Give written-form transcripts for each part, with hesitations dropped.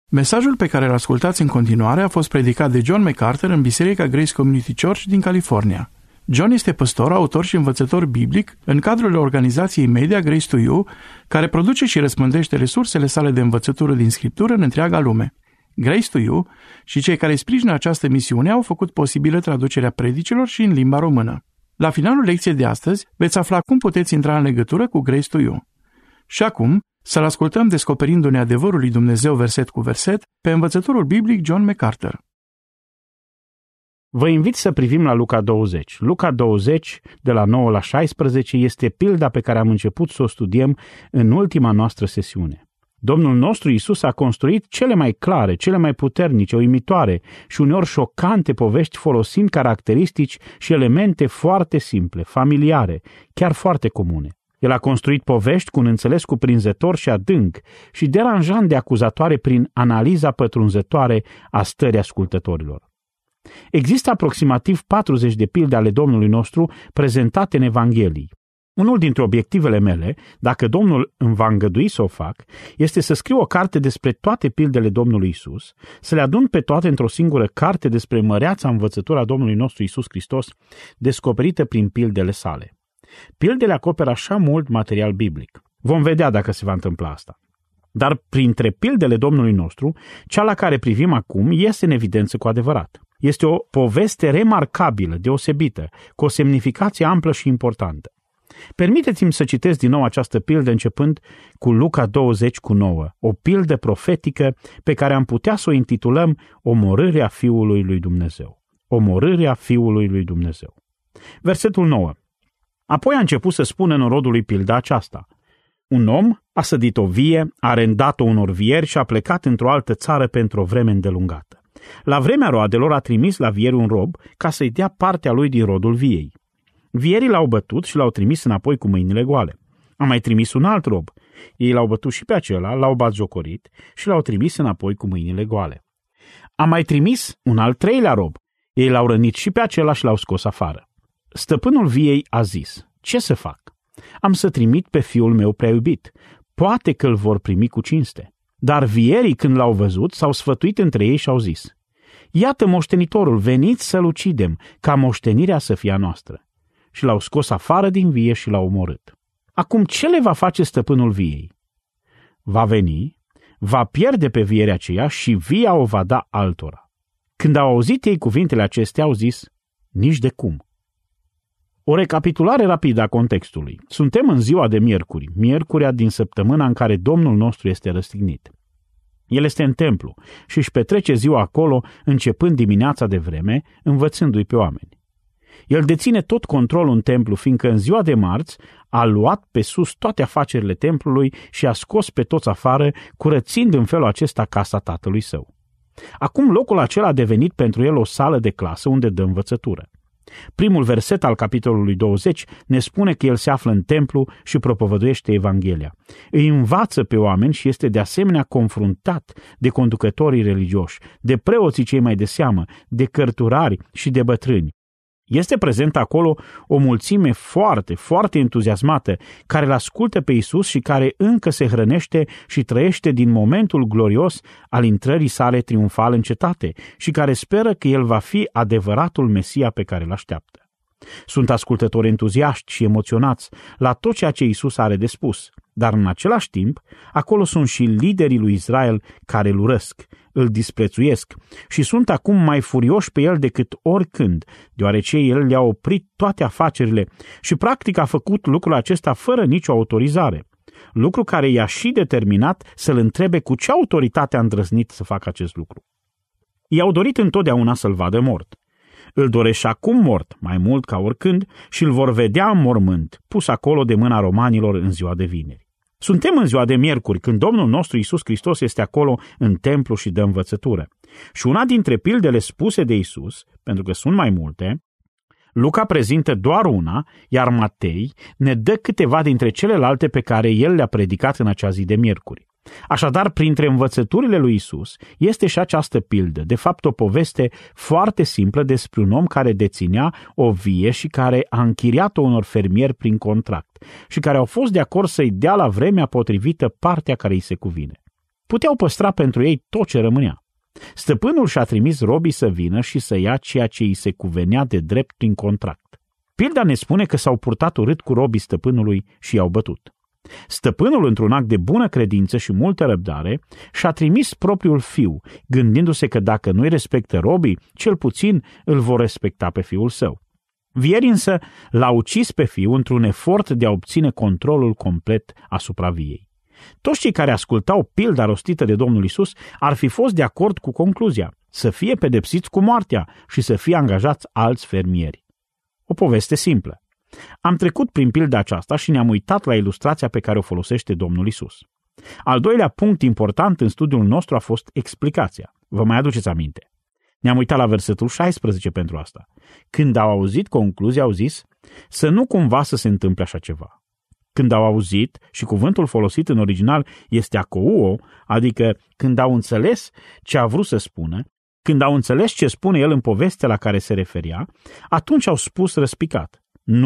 Mesajul pe care îl ascultați în continuare a fost predicat de John MacArthur în Biserica Grace Community Church din California. John este păstor, autor și învățător biblic în cadrul organizației media Grace to You, care produce și răspândește resursele sale de învățătură din Scriptură în întreaga lume. Grace to You și cei care sprijină această misiune au făcut posibilă traducerea predicilor și în limba română. La finalul lecției de astăzi veți afla cum puteți intra în legătură cu Grace to You. Și acum, să-l ascultăm descoperindu-ne adevărul lui Dumnezeu verset cu verset pe învățătorul biblic John MacArthur. Vă invit să privim la Luca 20. Luca 20, de la 9 la 16, este pilda pe care am început să o studiem în ultima noastră sesiune. Domnul nostru Iisus a construit cele mai clare, cele mai puternice, uimitoare și uneori șocante povești folosind caracteristici și elemente foarte simple, familiare, chiar foarte comune. El a construit povești cu un înțeles cuprinzător și adânc și deranjant de acuzatoare prin analiza pătrunzătoare a stării ascultătorilor. Există aproximativ 40 de pilde ale Domnului nostru prezentate în Evanghelii. Unul dintre obiectivele mele, dacă Domnul îmi va îngădui să o fac, este să scriu o carte despre toate pildele Domnului Isus, să le adun pe toate într-o singură carte despre măreața învățătura Domnului nostru Isus Hristos, descoperită prin pildele sale. Pildele acoperă așa mult material biblic. Vom vedea dacă se va întâmpla asta. Dar printre pildele Domnului nostru, cea la care privim acum iese în evidență cu adevărat. Este o poveste remarcabilă, deosebită, cu o semnificație amplă și importantă. Permiteți-mi să citesc din nou această pildă începând cu Luca 20:9, o pildă profetică pe care am putea să o intitulăm Omorârea Fiului lui Dumnezeu. Omorârea Fiului lui Dumnezeu. Versetul 9. Apoi a început să spună în rodul lui pilda aceasta. Un om a sădit o vie, a arendat-o unor vieri și a plecat într-o altă țară pentru o vreme îndelungată. La vremea roadelor a trimis la vieri un rob ca să-i dea partea lui din rodul viei. Vierii l-au bătut și l-au trimis înapoi cu mâinile goale. A mai trimis un alt rob. Ei l-au bătut și pe acela, l-au batjocorit și l-au trimis înapoi cu mâinile goale. A mai trimis un al treilea rob. Ei l-au rănit și pe acela și l-au scos afară. Stăpânul viei a zis, ce să fac? Am să trimit pe fiul meu prea iubit. Poate că îl vor primi cu cinste. Dar vierii, când l-au văzut, s-au sfătuit între ei și au zis, iată moștenitorul, veniți să-l ucidem, ca moștenirea să fie a noastră. Și l-au scos afară din vie și l-au omorât. Acum ce le va face stăpânul viei? Va veni, va pierde pe vierea aceea și via o va da altora. Când au auzit ei cuvintele acestea, au zis, nici de cum. O recapitulare rapidă a contextului. Suntem în ziua de miercuri, miercurea din săptămâna în care Domnul nostru este răstignit. El este în templu și își petrece ziua acolo, începând dimineața de vreme, învățându-i pe oameni. El deține tot controlul în templu, fiindcă în ziua de marți a luat pe sus toate afacerile templului și a scos pe toți afară, curățind în felul acesta casa tatălui său. Acum locul acela a devenit pentru el o sală de clasă unde dă învățătură. Primul verset al capitolului 20 ne spune că el se află în templu și propovăduiește Evanghelia. Îi învață pe oameni și este de asemenea confruntat de conducătorii religioși, de preoții cei mai de seamă, de cărturari și de bătrâni. Este prezent acolo o mulțime foarte, foarte entuziasmată care îl ascultă pe Iisus și care încă se hrănește și trăiește din momentul glorios al intrării sale triumfal în cetate și care speră că el va fi adevăratul Mesia pe care îl așteaptă. Sunt ascultători entuziaști și emoționați la tot ceea ce Iisus are de spus, dar în același timp, acolo sunt și liderii lui Israel care îl urăsc, îl disprețuiesc și sunt acum mai furioși pe el decât oricând, deoarece el le-a oprit toate afacerile și practic a făcut lucrul acesta fără nicio autorizare, lucru care i-a și determinat să-l întrebe cu ce autoritate a îndrăznit să facă acest lucru. I-au dorit întotdeauna să-l vadă mort. Îl doresc și acum mort, mai mult ca oricând, și îl vor vedea în mormânt, pus acolo de mâna romanilor în ziua de vineri. Suntem în ziua de miercuri, când Domnul nostru Iisus Hristos este acolo în templu și dă învățătură. Și una dintre pildele spuse de Iisus, pentru că sunt mai multe, Luca prezintă doar una, iar Matei ne dă câteva dintre celelalte pe care el le-a predicat în acea zi de miercuri. Așadar, printre învățăturile lui Isus este și această pildă, de fapt o poveste foarte simplă despre un om care deținea o vie și care a închiriat-o unor fermieri prin contract și care au fost de acord să-i dea la vremea potrivită partea care îi se cuvine. puteau păstra pentru ei tot ce rămânea. Stăpânul și-a trimis robii să vină și să ia ceea ce îi se cuvenea de drept prin contract. Pilda ne spune că s-au purtat urât cu robii stăpânului și i-au bătut. Stăpânul, într-un act de bună credință și multă răbdare, și-a trimis propriul fiu, gândindu-se că dacă nu-i respectă robii, cel puțin îl vor respecta pe fiul său. Vierii însă l-a ucis pe fiu într-un efort de a obține controlul complet asupra viei. Toți cei care ascultau pilda rostită de Domnul Iisus ar fi fost de acord cu concluzia, să fie pedepsiți cu moartea și să fie angajați alți fermieri. O poveste simplă. Am trecut prin pilda aceasta și ne-am uitat la ilustrația pe care o folosește Domnul Iisus. Al doilea punct important în studiul nostru a fost explicația. Vă mai aduceți aminte? Ne-am uitat la versetul 16 pentru asta. Când au auzit concluzia, au zis să nu cumva să se întâmple așa ceva. Când au auzit, și cuvântul folosit în original este akouo, adică când au înțeles ce a vrut să spună, când au înțeles ce spune el în povestea la care se referea, atunci au spus răspicat: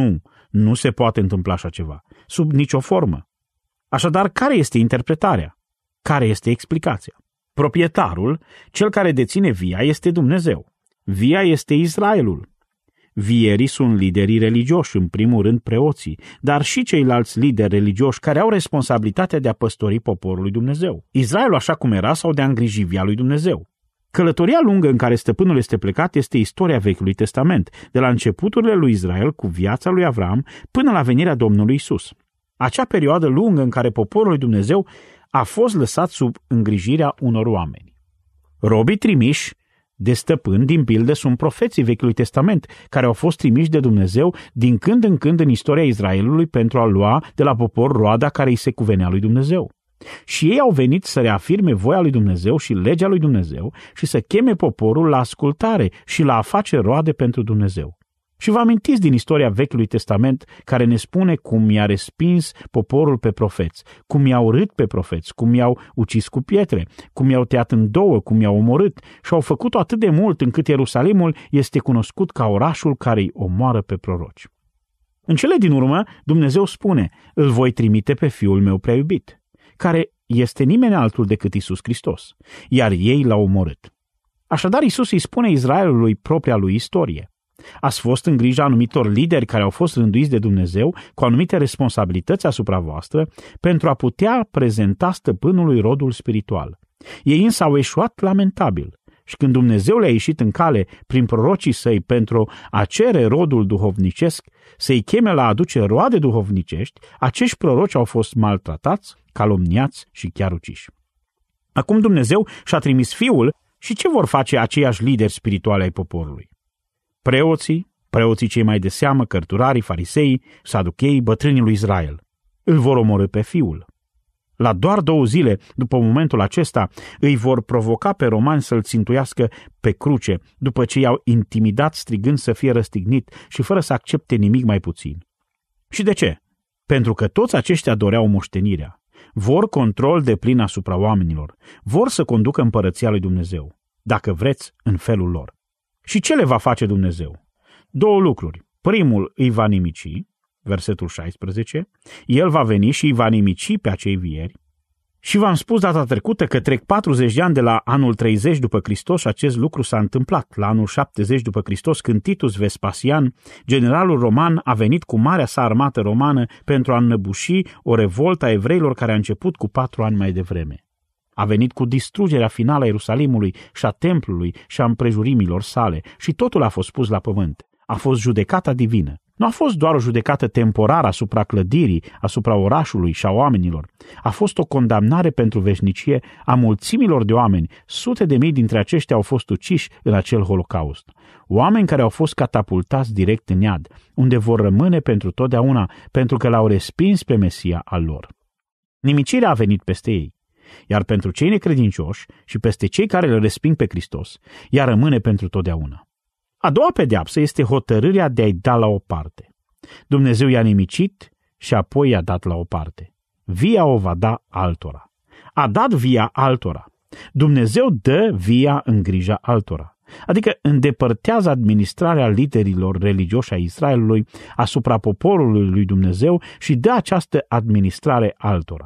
nu se poate întâmpla așa ceva, sub nicio formă. Așadar, care este interpretarea? Care este explicația? Proprietarul, cel care deține via, este Dumnezeu. Via este Israelul. Vierii sunt liderii religioși, în primul rând preoții, dar și ceilalți lideri religioși care au responsabilitatea de a păstori poporul lui Dumnezeu. Israelul așa cum era sau de a îngriji via lui Dumnezeu. Călătoria lungă în care stăpânul este plecat este istoria Vechiului Testament, de la începuturile lui Israel cu viața lui Avram până la venirea Domnului Isus. Acea perioadă lungă în care poporul lui Dumnezeu a fost lăsat sub îngrijirea unor oameni. Robii trimiși de stăpân din pildă sunt profeții Vechiului Testament, care au fost trimiși de Dumnezeu din când în când în istoria Israelului pentru a lua de la popor roada care îi se cuvenea lui Dumnezeu. Și ei au venit să reafirme voia lui Dumnezeu și legea lui Dumnezeu și să cheme poporul la ascultare și la a face roade pentru Dumnezeu. Și vă amintiți din istoria Vechiului Testament care ne spune cum i-a respins poporul pe profeți, cum i-au urât pe profeți, cum i-au ucis cu pietre, cum i-au tăiat în două, cum i-au omorât și au făcut atât de mult încât Ierusalimul este cunoscut ca orașul care îi omoară pe proroci. În cele din urmă, Dumnezeu spune: îl voi trimite pe Fiul meu prea iubit, care este nimeni altul decât Iisus Hristos, iar ei l-au omorât. Așadar, Iisus îi spune Israelului propria lui istorie. Ați fost în grija anumitor lideri care au fost rânduiți de Dumnezeu cu anumite responsabilități asupra voastră pentru a putea prezenta stăpânului rodul spiritual. Ei însă au eșuat lamentabil și când Dumnezeu le-a ieșit în cale prin prorocii săi pentru a cere rodul duhovnicesc, să-i cheme la a aduce roade duhovnicești, acești proroci au fost maltratați, calomniați și chiar uciși. Acum Dumnezeu și-a trimis Fiul și ce vor face aceiași lideri spirituali ai poporului? Preoții cei mai de seamă, cărturarii, fariseii, saducheii, bătrânii lui Israel. Îl vor omorî pe Fiul. La doar 2 zile după momentul acesta îi vor provoca pe romani să-l țintuiască pe cruce, după ce i-au intimidat strigând să fie răstignit și fără să accepte nimic mai puțin. Și de ce? Pentru că toți aceștia doreau moștenirea. Vor control deplin asupra oamenilor. Vor să conducă împărăția lui Dumnezeu, dacă vreți, în felul lor. Și ce le va face Dumnezeu? 2 lucruri. Primul, îi va nimici, versetul 16, el va veni și îi va nimici pe acei vieri. Și v-am spus data trecută că trec 40 de ani de la anul 30 după Hristos și acest lucru s-a întâmplat. La anul 70 după Hristos, când Titus Vespasian, generalul roman, a venit cu marea sa armată romană pentru a înnăbuși o revoltă a evreilor care a început cu 4 ani mai devreme. A venit cu distrugerea finală a Ierusalimului și a templului și a împrejurimilor sale și totul a fost pus la pământ. A fost judecata divină. Nu a fost doar o judecată temporară asupra clădirii, asupra orașului și a oamenilor. A fost o condamnare pentru veșnicie a mulțimilor de oameni. Sute de mii dintre aceștia au fost uciși în acel holocaust. Oameni care au fost catapultați direct în iad, unde vor rămâne pentru totdeauna, pentru că l-au respins pe Mesia al lor. Nimicirea a venit peste ei. Iar pentru cei necredincioși și peste cei care le resping pe Hristos, ea rămâne pentru totdeauna. A doua pedeapsă este hotărârea de a-i da la o parte. Dumnezeu i-a nimicit și apoi i-a dat la o parte. Via o va da altora. A dat via altora. Dumnezeu dă via în grija altora. Adică îndepărtează administrarea liderilor religioși a Israelului asupra poporului lui Dumnezeu și dă această administrare altora.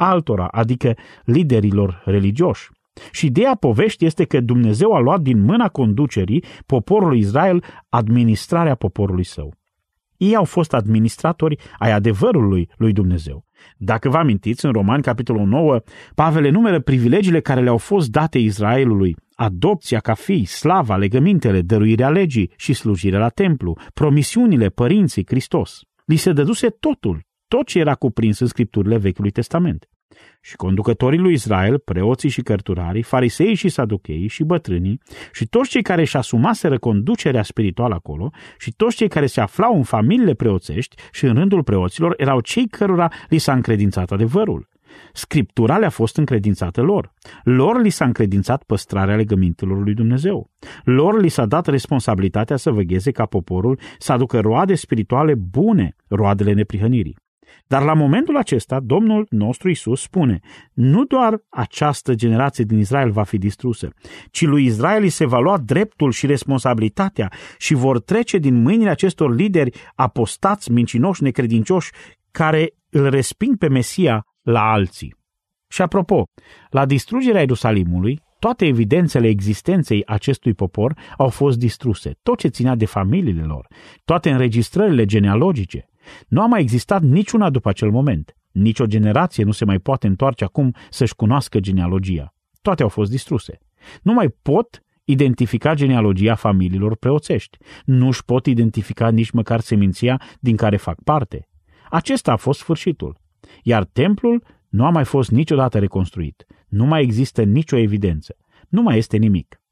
altora, adică liderilor religioși. Și ideea poveștii este că Dumnezeu a luat din mâna conducerii poporului Israel administrarea poporului său. Ei au fost administratori ai adevărului lui Dumnezeu. Dacă vă amintiți, în Romani, capitolul 9, Pavel enumeră privilegiile care le-au fost date Israelului: adopția ca fii, slava, legămintele, dăruirea legii și slujirea la templu, promisiunile, părinții, Hristos. Li se dăduse totul, tot ce era cuprins în scripturile Vechiului Testament. Și conducătorii lui Israel, preoții și cărturarii, fariseii și saducheii și bătrânii și toți cei care își asumaseră conducerea spirituală acolo și toți cei care se aflau în familiile preoțești și în rândul preoților erau cei cărora li s-a încredințat adevărul. Scriptura le-a fost încredințată lor. Lor li s-a încredințat păstrarea legămintelor lui Dumnezeu. Lor li s-a dat responsabilitatea să vegheze ca poporul să aducă roade spirituale bune, roadele neprihănirii. Dar la momentul acesta, Domnul nostru Iisus spune: nu doar această generație din Israel va fi distrusă, ci lui Israel îi se va lua dreptul și responsabilitatea și vor trece din mâinile acestor lideri apostați, mincinoși, necredincioși, care îl resping pe Mesia la alții. Și apropo, la distrugerea Ierusalimului, toate evidențele existenței acestui popor au fost distruse, tot ce ținea de familiile lor, toate înregistrările genealogice. Nu a mai existat niciuna după acel moment. Nici o generație nu se mai poate întoarce acum să-și cunoască genealogia. Toate au fost distruse. Nu mai pot identifica genealogia familiilor preoțești. Nu își pot identifica nici măcar seminția din care fac parte. Acesta a fost sfârșitul. Iar templul nu a mai fost niciodată reconstruit. Nu mai există nicio evidență. Nu mai este nimic.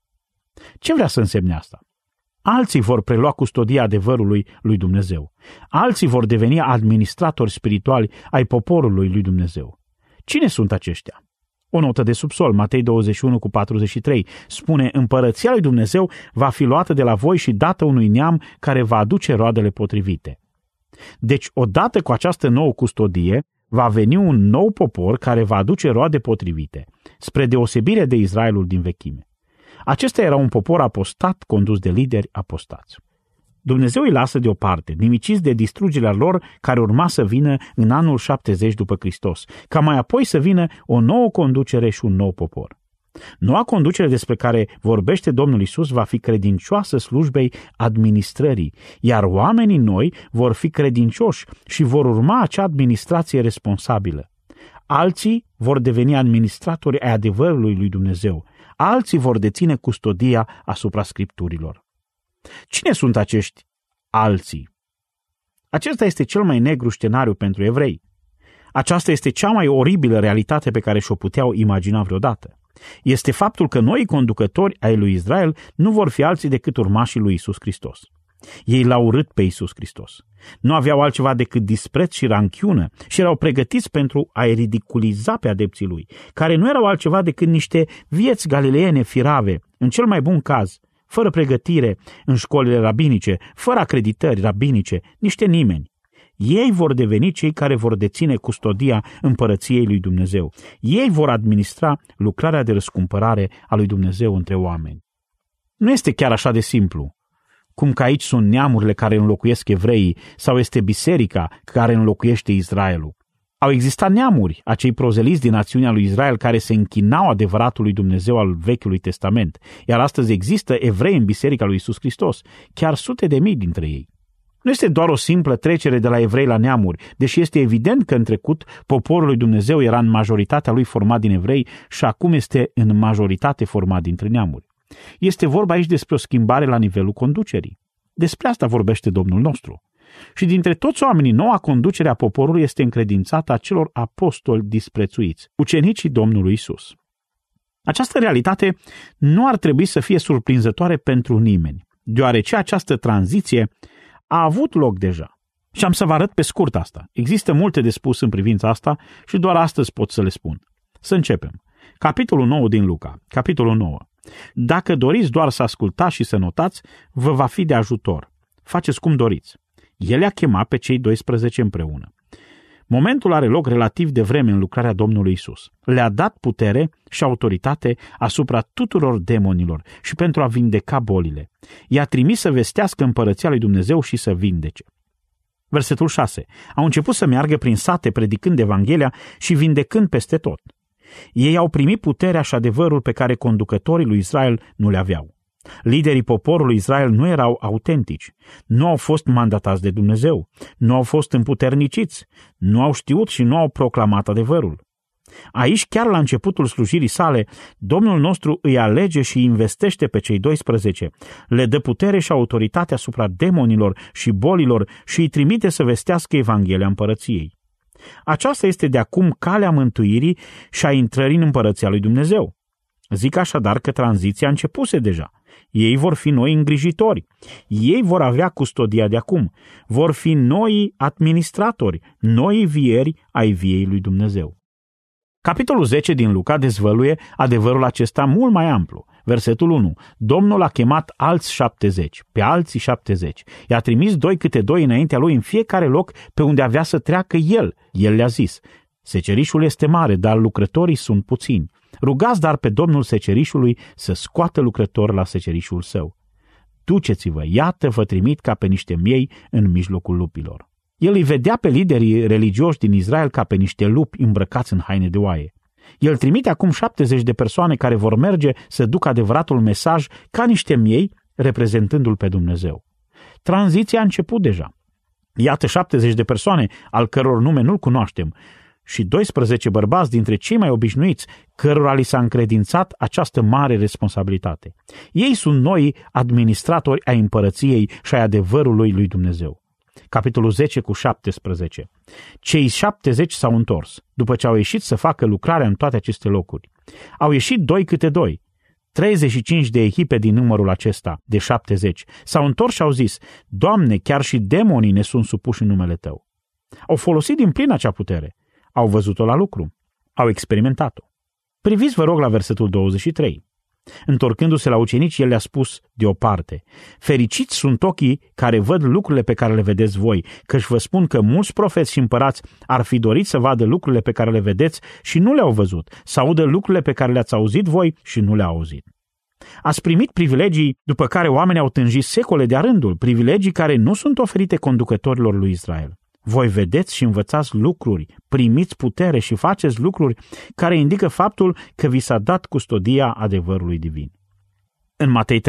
Ce vrea să însemne asta? Alții vor prelua custodia adevărului lui Dumnezeu. Alții vor deveni administratori spirituali ai poporului lui Dumnezeu. Cine sunt aceștia? O notă de subsol, Matei 21:43, spune: împărăția lui Dumnezeu va fi luată de la voi și dată unui neam care va aduce roadele potrivite. Deci, odată cu această nouă custodie, va veni un nou popor care va aduce roade potrivite, spre deosebire de Israelul din vechime. Acesta era un popor apostat condus de lideri apostați. Dumnezeu îi lasă deoparte, nimiciți de distrugerea lor care urma să vină în anul 70 după Hristos, ca mai apoi să vină o nouă conducere și un nou popor. Noua conducere despre care vorbește Domnul Iisus va fi credincioasă slujbei administrării, iar oamenii noi vor fi credincioși și vor urma acea administrație responsabilă. Alții vor deveni administratori ai adevărului lui Dumnezeu, alții vor deține custodia asupra scripturilor. Cine sunt acești alții? Acesta este cel mai negru scenariu pentru evrei. Aceasta este cea mai oribilă realitate pe care și-o puteau imagina vreodată. Este faptul că noi conducători ai lui Israel nu vor fi alții decât urmașii lui Iisus Hristos. Ei l-au urât pe Iisus Hristos. Nu aveau altceva decât dispreț și ranchiună și erau pregătiți pentru a-i ridiculiza pe adepții lui, care nu erau altceva decât niște vieți galileene firave, în cel mai bun caz, fără pregătire în școlile rabinice, fără acreditări rabinice, niște nimeni. Ei vor deveni cei care vor deține custodia împărăției lui Dumnezeu. Ei vor administra lucrarea de răscumpărare a lui Dumnezeu între oameni. Nu este chiar așa de simplu, cum că aici sunt neamurile care înlocuiesc evreii sau este biserica care înlocuiește Israelul. Au existat neamuri, acei prozeliți din națiunea lui Israel care se închinau adevăratului Dumnezeu al Vechiului Testament, iar astăzi există evrei în biserica lui Iisus Hristos, chiar sute de mii dintre ei. Nu este doar o simplă trecere de la evrei la neamuri, deși este evident că în trecut poporul lui Dumnezeu era în majoritatea lui format din evrei și acum este în majoritate format dintre neamuri. Este vorba aici despre o schimbare la nivelul conducerii. Despre asta vorbește Domnul nostru. Și dintre toți oamenii, noua conducere a poporului este încredințată acelor apostoli disprețuiți, ucenicii Domnului Isus. Această realitate nu ar trebui să fie surprinzătoare pentru nimeni, deoarece această tranziție a avut loc deja. Și am să vă arăt pe scurt asta. Există multe de spus în privința asta și doar astăzi pot să le spun. Să începem. Capitolul 9 din Luca. Capitolul 9. Dacă doriți doar să ascultați și să notați, vă va fi de ajutor. Faceți cum doriți. El i-a chemat pe cei 12 împreună. Momentul are loc relativ de vreme în lucrarea Domnului Isus. Le-a dat putere și autoritate asupra tuturor demonilor și pentru a vindeca bolile. I-a trimis să vestească împărăția lui Dumnezeu și să vindece. Versetul 6. Au început să meargă prin sate predicând Evanghelia și vindecând peste tot. Ei au primit puterea și adevărul pe care conducătorii lui Israel nu le aveau. Liderii poporului Israel nu erau autentici, nu au fost mandatați de Dumnezeu, nu au fost împuterniciți, nu au știut și nu au proclamat adevărul. Aici, chiar la începutul slujirii sale, Domnul nostru îi alege și investește pe cei 12, le dă putere și autoritate asupra demonilor și bolilor și îi trimite să vestească Evanghelia împărăției. Aceasta este de acum calea mântuirii și a intrării în împărăția lui Dumnezeu. Zic așadar că tranziția începuse deja. Ei vor fi noi îngrijitori, ei vor avea custodia de acum, vor fi noi administratori, noi vieri ai viei lui Dumnezeu. Capitolul 10 din Luca dezvăluie adevărul acesta mult mai amplu. Versetul 1. Domnul a chemat alți 70, pe alții 70. I-a trimis 2 câte 2 înaintea lui în fiecare loc pe unde avea să treacă el. El le-a zis: secerișul este mare, dar lucrătorii sunt puțini. Rugați dar pe Domnul secerișului să scoată lucrători la secerișul său. Duceți-vă, iată vă trimit ca pe niște miei în mijlocul lupilor. El îi vedea pe liderii religioși din Israel ca pe niște lupi îmbrăcați în haine de oaie. El trimite acum 70 de persoane care vor merge să ducă adevăratul mesaj ca niște miei, reprezentându-L pe Dumnezeu. Tranziția a început deja. Iată 70 de persoane, al căror nume nu-l cunoaștem, și 12 bărbați dintre cei mai obișnuiți, cărora li s-a încredințat această mare responsabilitate. Ei sunt noi administratori ai împărăției și ai adevărului lui Dumnezeu. Capitolul 10 cu 17. Cei 70 s-au întors, după ce au ieșit să facă lucrarea în toate aceste locuri. Au ieșit 2 câte 2. 35 de echipe din numărul acesta, de 70, s-au întors și au zis: Doamne, chiar și demonii ne sunt supuși în numele Tău. Au folosit din plin acea putere. Au văzut-o la lucru. Au experimentat-o. Priviți, vă rog, la versetul 23. Întorcându-se la ucenici, el le-a spus deoparte: fericiți sunt ochii care văd lucrurile pe care le vedeți voi, căci vă spun că mulți profeți și împărați ar fi dorit să vadă lucrurile pe care le vedeți și nu le-au văzut, să audă lucrurile pe care le-ați auzit voi și nu le-au auzit. Ați primit privilegii după care oamenii au tânjit secole de-a rândul, privilegii care nu sunt oferite conducătorilor lui Israel. Voi vedeți și învățați lucruri, primiți putere și faceți lucruri care indică faptul că vi s-a dat custodia adevărului divin. În Matei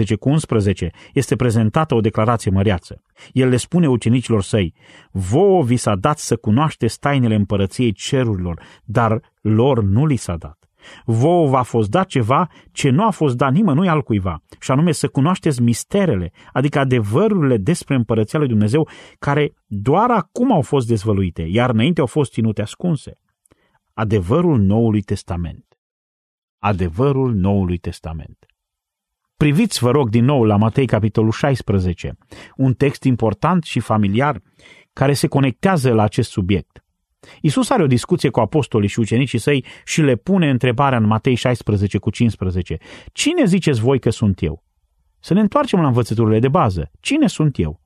13:11 este prezentată o declarație măreață. El le spune ucenicilor săi: vouă vi s-a dat să cunoașteți tainele împărăției cerurilor, dar lor nu li s-a dat. Vouă v-a fost dat ceva ce nu a fost dat nimănui altcuiva, și anume să cunoașteți misterele, adică adevărurile despre împărăția lui Dumnezeu, care doar acum au fost dezvăluite, iar înainte au fost ținute ascunse. Adevărul Noului Testament. Adevărul Noului Testament. Priviți, vă rog, din nou la Matei capitolul 16, un text important și familiar care se conectează la acest subiect. Iisus are o discuție cu apostolii și ucenicii săi și le pune întrebarea în Matei 16:15. Cine ziceți voi că sunt eu? Să ne întoarcem la învățăturile de bază. Cine sunt eu?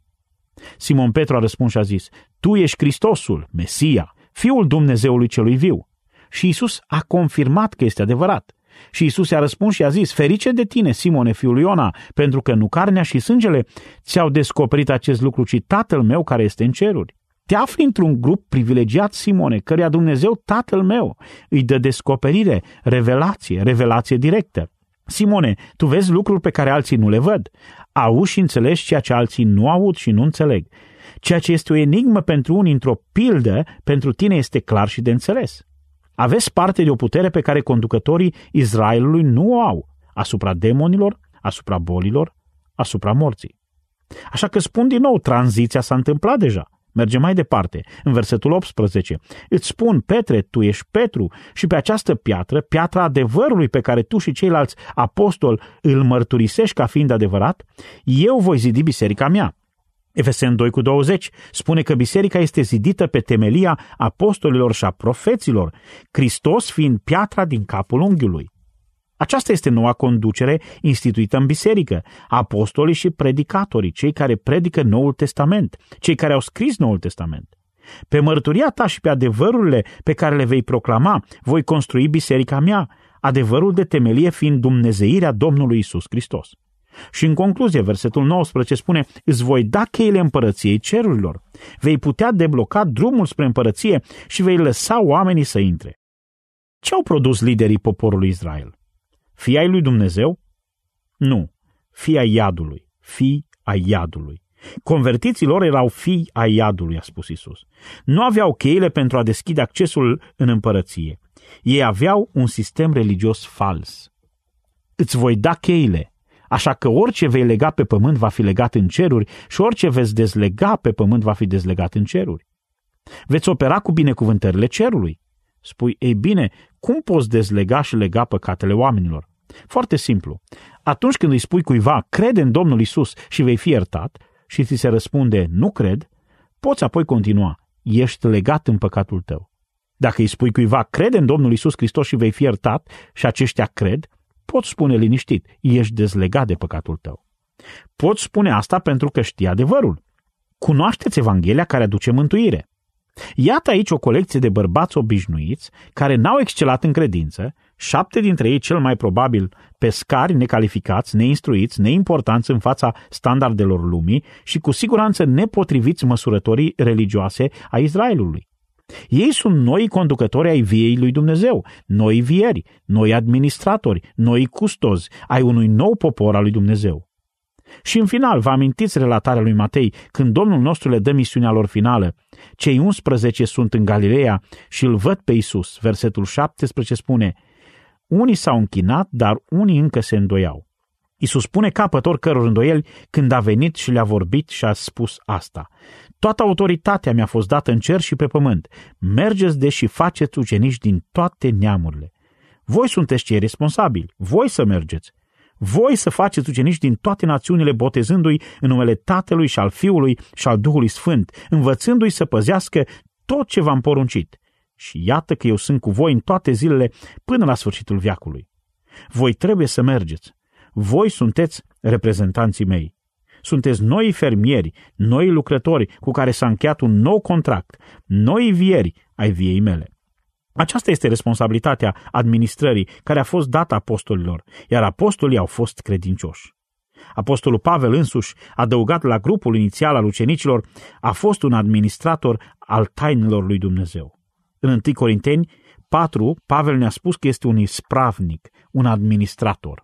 Simon Petru a răspuns și a zis: Tu ești Hristosul, Mesia, Fiul Dumnezeului celui viu. Și Iisus a confirmat că este adevărat. Și Iisus i-a răspuns și a zis: ferice de tine, Simone, fiul lui Iona, pentru că nu carnea și sângele ți-au descoperit acest lucru, ci Tatăl meu care este în ceruri. Te afli într-un grup privilegiat, Simone, căreia Dumnezeu, Tatăl meu, îi dă descoperire, revelație directă. Simone, tu vezi lucruri pe care alții nu le văd. Auzi și înțelegi ceea ce alții nu aud și nu înțeleg. Ceea ce este o enigmă pentru unii într-o pildă, pentru tine este clar și de înțeles. Aveți parte de o putere pe care conducătorii Israelului nu o au, asupra demonilor, asupra bolilor, asupra morții. Așa că spun din nou, tranziția s-a întâmplat deja. Mergem mai departe, în versetul 18. Îți spun, Petre, tu ești Petru și pe această piatră, piatra adevărului pe care tu și ceilalți apostoli îl mărturisești ca fiind adevărat, eu voi zidi biserica mea. Efeseni 2:20 spune că biserica este zidită pe temelia apostolilor și a profeților, Hristos fiind piatra din capul unghiului. Aceasta este noua conducere instituită în biserică, apostolii și predicatorii, cei care predică Noul Testament, cei care au scris Noul Testament. Pe mărturia ta și pe adevărurile pe care le vei proclama, voi construi biserica mea, adevărul de temelie fiind dumnezeirea Domnului Iisus Hristos. Și în concluzie, versetul 19 spune: îți voi da cheile împărăției cerurilor. Vei putea debloca drumul spre împărăție și vei lăsa oamenii să intre. Ce au produs liderii poporului Israel? Fii ai lui Dumnezeu? Nu, fii ai iadului, fii ai iadului. Convertiții lor erau fii ai iadului, a spus Iisus. Nu aveau cheile pentru a deschide accesul în împărăție. Ei aveau un sistem religios fals. Îți voi da cheile, așa că orice vei lega pe pământ va fi legat în ceruri și orice veți dezlega pe pământ va fi dezlegat în ceruri. Veți opera cu binecuvântările cerului. Spui, ei bine, cum poți dezlega și lega păcatele oamenilor? Foarte simplu. Atunci când îi spui cuiva, crede în Domnul Iisus și vei fi iertat, și ți se răspunde, nu cred, poți apoi continua, ești legat în păcatul tău. Dacă îi spui cuiva, crede în Domnul Iisus Hristos și vei fi iertat, și aceștia cred, poți spune liniștit, ești dezlegat de păcatul tău. Poți spune asta pentru că știi adevărul. Cunoașteți Evanghelia care aduce mântuire. Iată aici o colecție de bărbați obișnuiți care n-au excelat în credință, 7 dintre ei cel mai probabil pescari necalificați, neinstruiți, neimportanți în fața standardelor lumii și cu siguranță nepotriviți măsurătorii religioase a Israelului. Ei sunt noi conducători ai viei lui Dumnezeu, noi vieri, noi administratori, noi custozi ai unui nou popor al lui Dumnezeu. Și în final, vă amintiți relatarea lui Matei, când Domnul nostru le dă misiunea lor finală. Cei 11 sunt în Galileea și îl văd pe Iisus. Versetul 17 spune, unii s-au închinat, dar unii încă se îndoiau. Iisus pune capăt oricăror îndoieli când a venit și le-a vorbit și a spus asta. Toată autoritatea mi-a fost dată în cer și pe pământ. Mergeți deci și faceți ucenici din toate neamurile. Voi sunteți cei responsabili, voi să mergeți. Voi să faceți ucenici din toate națiunile, botezându-i în numele Tatălui și al Fiului și al Duhului Sfânt, învățându-i să păzească tot ce v-am poruncit. Și iată că eu sunt cu voi în toate zilele până la sfârșitul veacului. Voi trebuie să mergeți. Voi sunteți reprezentanții mei. Sunteți noi fermieri, noi lucrători cu care s-a încheiat un nou contract, noi vieri ai viei mele. Aceasta este responsabilitatea administrării care a fost dată apostolilor, iar apostolii au fost credincioși. Apostolul Pavel însuși, adăugat la grupul inițial al ucenicilor, a fost un administrator al tainelor lui Dumnezeu. În 1 Corinteni 4, Pavel ne-a spus că este un ispravnic, un administrator.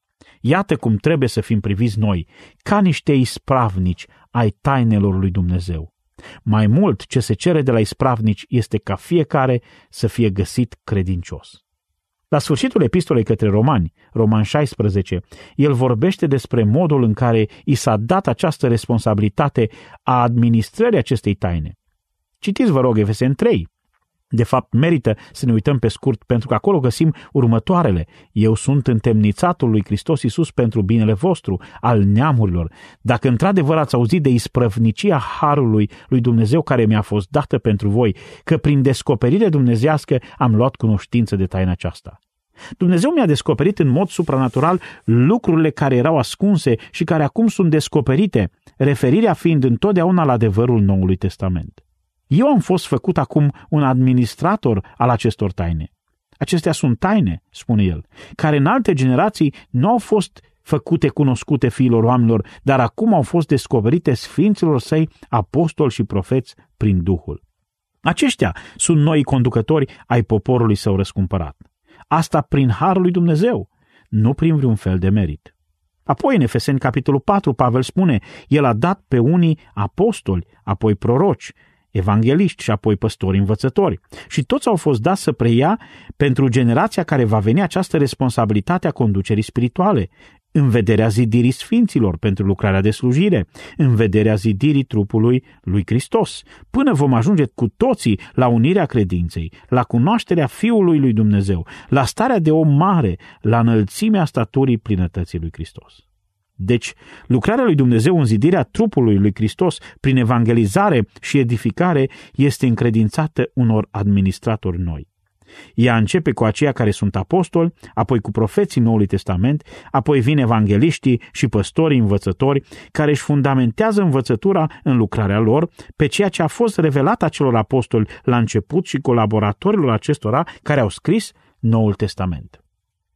Iată cum trebuie să fim priviți noi, ca niște ispravnici ai tainelor lui Dumnezeu. Mai mult, ce se cere de la ispravnici este ca fiecare să fie găsit credincios. La sfârșitul epistolei către Romani 16, el vorbește despre modul în care i s-a dat această responsabilitate a administrării acestei taine. Citiți, vă rog, Efeseni 3. De fapt, merită să ne uităm pe scurt, pentru că acolo găsim următoarele. Eu sunt întemnițatul lui Hristos Iisus pentru binele vostru, al neamurilor. Dacă într-adevăr ați auzit de isprăvnicia harului lui Dumnezeu care mi-a fost dată pentru voi, că prin descoperire dumnezeiască am luat cunoștință de taina aceasta. Dumnezeu mi-a descoperit în mod supranatural lucrurile care erau ascunse și care acum sunt descoperite, referirea fiind întotdeauna la adevărul Noului Testament. Eu am fost făcut acum un administrator al acestor taine. Acestea sunt taine, spune el, care în alte generații nu au fost făcute cunoscute fiilor oamenilor, dar acum au fost descoperite sfinților săi, apostoli și profeți prin Duhul. Aceștia sunt noi conducători ai poporului său răscumpărat. Asta prin harul lui Dumnezeu, nu prin vreun fel de merit. Apoi în Efeseni capitolul 4, Pavel spune, el a dat pe unii apostoli, apoi proroci, evangheliști și apoi păstori învățători. Și toți au fost dați să preia pentru generația care va veni această responsabilitate a conducerii spirituale, în vederea zidirii sfinților pentru lucrarea de slujire, în vederea zidirii trupului lui Hristos, până vom ajunge cu toții la unirea credinței, la cunoașterea Fiului lui Dumnezeu, la starea de om mare, la înălțimea staturii plinătății lui Hristos. Deci, lucrarea lui Dumnezeu în zidirea trupului lui Hristos prin evangelizare și edificare este încredințată unor administratori noi. Ea începe cu aceia care sunt apostoli, apoi cu profeții Noului Testament, apoi vin evangeliștii și păstorii învățători care își fundamentează învățătura în lucrarea lor pe ceea ce a fost revelat acelor apostoli la început și colaboratorilor acestora care au scris Noul Testament.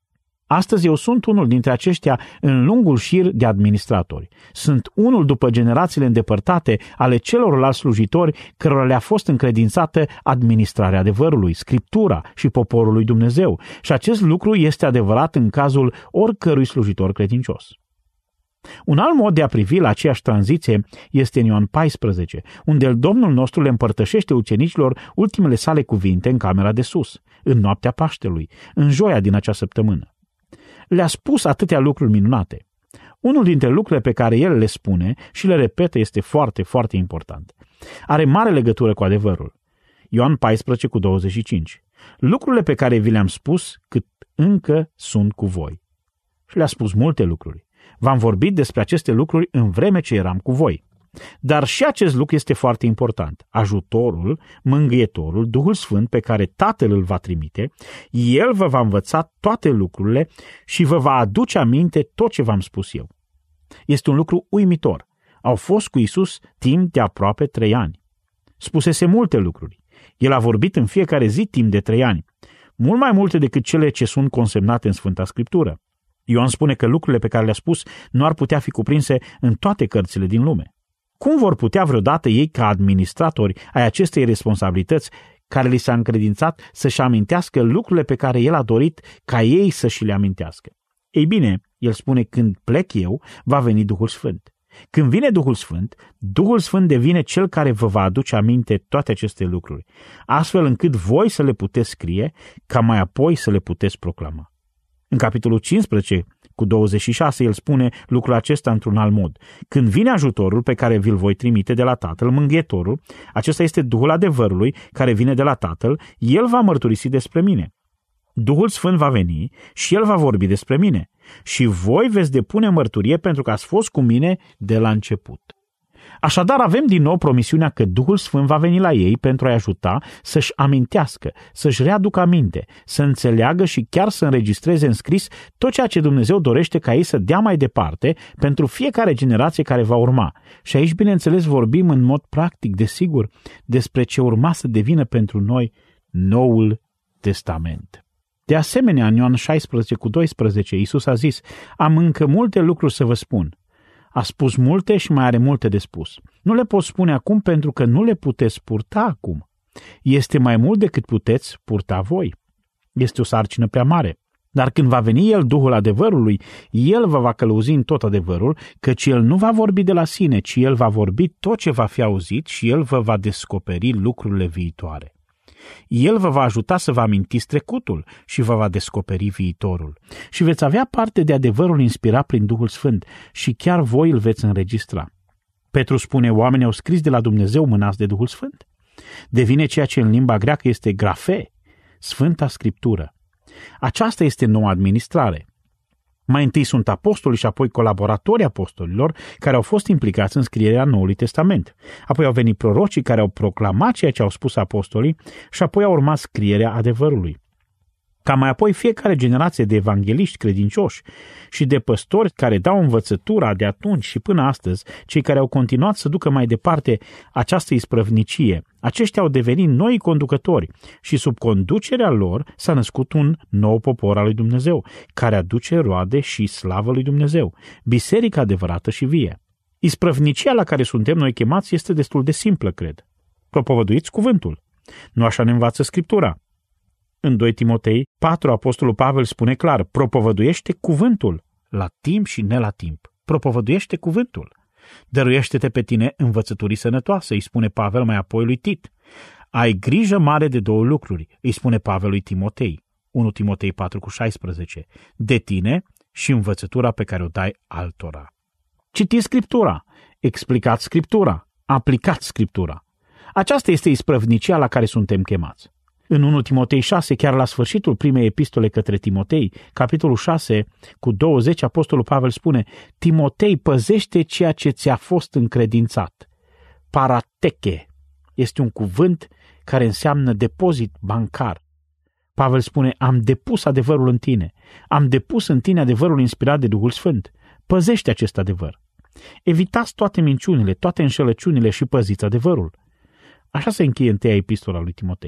Astăzi eu sunt unul dintre aceștia în lungul șir de administratori. Sunt unul după generațiile îndepărtate ale celorlalți slujitori cărora le-a fost încredințată administrarea adevărului, Scriptura și poporul lui Dumnezeu. Și acest lucru este adevărat în cazul oricărui slujitor credincios. Un alt mod de a privi la aceeași tranziție este în Ioan 14, unde Domnul nostru le împărtășește ucenicilor ultimele sale cuvinte în camera de sus, în noaptea Paștelui, în joia din acea săptămână. Le-a spus atâtea lucruri minunate. Unul dintre lucrurile pe care el le spune și le repetă este foarte, foarte important. Are mare legătură cu adevărul. Ioan 14 cu 25. Lucrurile pe care vi le-am spus cât încă sunt cu voi. Și le-a spus multe lucruri. V-am vorbit despre aceste lucruri în vreme ce eram cu voi. Dar și acest lucru este foarte important. Ajutorul, mângâietorul, Duhul Sfânt pe care Tatăl îl va trimite, El vă va învăța toate lucrurile și vă va aduce aminte tot ce v-am spus eu. Este un lucru uimitor. Au fost cu Iisus timp de aproape 3 ani. Spusese multe lucruri. El a vorbit în fiecare zi timp de 3 ani, mult mai multe decât cele ce sunt consemnate în Sfânta Scriptură. Ioan spune că lucrurile pe care le-a spus nu ar putea fi cuprinse în toate cărțile din lume. Cum vor putea vreodată ei, ca administratori ai acestei responsabilități care li s-a încredințat, să-și amintească lucrurile pe care el a dorit ca ei să și le amintească? Ei bine, el spune, când plec eu, va veni Duhul Sfânt. Când vine Duhul Sfânt devine cel care vă va aduce aminte toate aceste lucruri, astfel încât voi să le puteți scrie, ca mai apoi să le puteți proclama. În capitolul 15, cu 26, el spune lucrul acesta într-un alt mod. Când vine ajutorul pe care vi-l voi trimite de la Tatăl, mângâietorul, acesta este Duhul adevărului care vine de la Tatăl, el va mărturisi despre mine. Duhul Sfânt va veni și el va vorbi despre mine. Și voi veți depune mărturie pentru că ați fost cu mine de la început. Așadar avem din nou promisiunea că Duhul Sfânt va veni la ei pentru a-i ajuta să-și amintească, să-și readucă aminte, să înțeleagă și chiar să înregistreze în scris tot ceea ce Dumnezeu dorește ca ei să dea mai departe pentru fiecare generație care va urma. Și aici, bineînțeles, vorbim în mod practic, desigur, despre ce urma să devină pentru noi Noul Testament. De asemenea, în Ioan 16 cu 12, Iisus a zis: am încă multe lucruri să vă spun. A spus multe și mai are multe de spus. Nu le pot spune acum pentru că nu le puteți purta acum. Este mai mult decât puteți purta voi. Este o sarcină prea mare. Dar când va veni El, Duhul adevărului, El vă va călăuzi în tot adevărul, căci El nu va vorbi de la sine, ci El va vorbi tot ce va fi auzit și El vă va descoperi lucrurile viitoare. El vă va ajuta să vă amintiți trecutul și vă va descoperi viitorul. Și veți avea parte de adevărul inspirat prin Duhul Sfânt și chiar voi îl veți înregistra. Petru spune: oamenii au scris de la Dumnezeu mânați de Duhul Sfânt. Devine ceea ce în limba greacă este grafe, Sfânta Scriptură. Aceasta este noua administrare. Mai întâi sunt apostolii și apoi colaboratorii apostolilor care au fost implicați în scrierea Noului Testament. Apoi au venit prorocii care au proclamat ceea ce au spus apostolii și apoi a urmat scrierea adevărului. Ca mai apoi fiecare generație de evangeliști credincioși și de păstori care dau învățătura de atunci și până astăzi, cei care au continuat să ducă mai departe această isprăvnicie, aceștia au devenit noi conducători și sub conducerea lor s-a născut un nou popor al lui Dumnezeu, care aduce roade și slavă lui Dumnezeu, biserica adevărată și vie. Isprăvnicia la care suntem noi chemați este destul de simplă, cred. Propovăduiți cuvântul. Nu așa ne învață Scriptura. În 2 Timotei 4, apostolul Pavel spune clar: propovăduiește cuvântul, la timp și ne la timp. Propovăduiește cuvântul. Dăruiește-te pe tine învățăturii sănătoase, îi spune Pavel mai apoi lui Tit. Ai grijă mare de 2 lucruri, îi spune Pavel lui Timotei. 1 Timotei 4 cu 16. De tine și învățătura pe care o dai altora. Citiți Scriptura, explicați Scriptura, aplicați Scriptura. Aceasta este isprăvnicia la care suntem chemați. În 1 Timotei 6, chiar la sfârșitul primei epistole către Timotei, capitolul 6, cu 20, apostolul Pavel spune: Timotei, păzește ceea ce ți-a fost încredințat. Parateche este un cuvânt care înseamnă depozit bancar. Pavel spune: am depus adevărul în tine. Am depus în tine adevărul inspirat de Duhul Sfânt. Păzește acest adevăr. Evitați toate minciunile, toate înșelăciunile și păziți adevărul. Așa se încheie întâia epistola lui Timotei.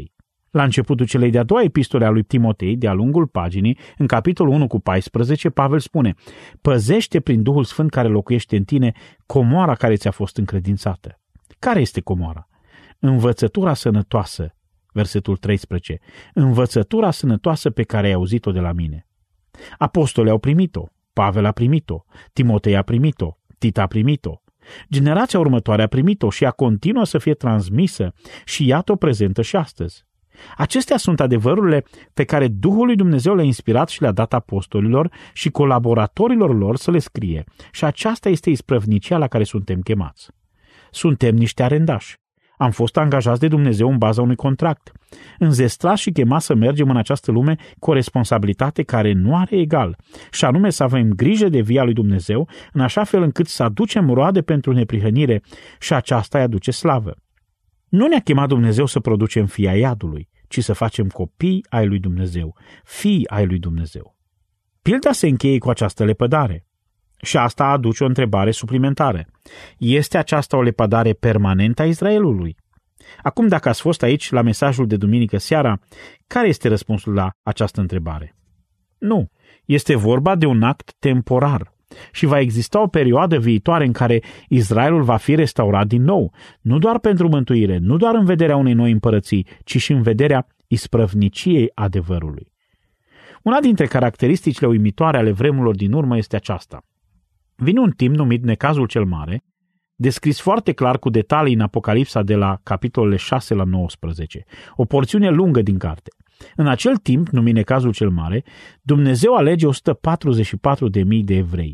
La începutul celei de-a doua epistole a lui Timotei, de-a lungul paginii, în capitolul 1:14, Pavel spune: păzește prin Duhul Sfânt care locuiește în tine comoara care ți-a fost încredințată. Care este comoara? Învățătura sănătoasă, versetul 13, învățătura sănătoasă pe care ai auzit-o de la mine. Apostolii au primit-o, Pavel a primit-o, Timotei a primit-o, Tit a primit-o. Generația următoare a primit-o și ea continuă să fie transmisă și iată-o prezentă și astăzi. Acestea sunt adevărurile pe care Duhul lui Dumnezeu le-a inspirat și le-a dat apostolilor și colaboratorilor lor să le scrie, și aceasta este isprăvnicia la care suntem chemați. Suntem niște arendași. Am fost angajați de Dumnezeu în baza unui contract, înzestrați și chemați să mergem în această lume cu o responsabilitate care nu are egal, și anume să avem grijă de via lui Dumnezeu, în așa fel încât să aducem roade pentru neprihănire și aceasta îi aduce slavă. Nu ne-a chemat Dumnezeu să producem fii ai iadului, ci să facem copii ai lui Dumnezeu, fii ai lui Dumnezeu. Pilda se încheie cu această lepădare. Și asta aduce o întrebare suplimentară. Este aceasta o lepădare permanentă a Israelului? Acum, dacă ați fost aici la mesajul de duminică seara, care este răspunsul la această întrebare? Nu. Este vorba de un act temporar și va exista o perioadă viitoare în care Israelul va fi restaurat din nou, nu doar pentru mântuire, nu doar în vederea unei noi împărății, ci și în vederea isprăvniciei adevărului. Una dintre caracteristicile uimitoare ale vremurilor din urmă este aceasta. Vine un timp numit Necazul cel Mare, descris foarte clar cu detalii în Apocalipsa de la capitolele 6 la 19, o porțiune lungă din carte. În acel timp, numit Necazul cel Mare, Dumnezeu alege 144.000 de evrei,